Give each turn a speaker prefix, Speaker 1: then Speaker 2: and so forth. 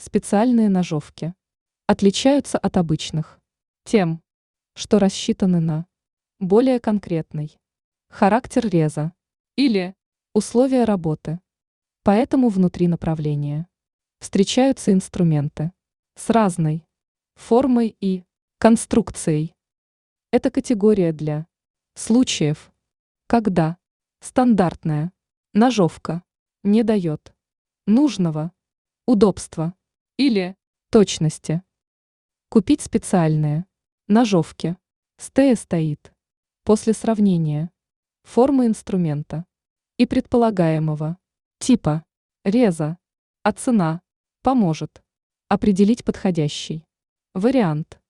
Speaker 1: Специальные ножовки отличаются от обычных тем, что рассчитаны на более конкретный характер реза или условия работы. Поэтому внутри направления встречаются инструменты с разной формой и конструкцией. Это категория для случаев, когда стандартная ножовка не дает нужного удобства или точности. Купить специальные ножовки. Стея стоит после сравнения формы инструмента и предполагаемого типа реза, а цена поможет определить подходящий вариант.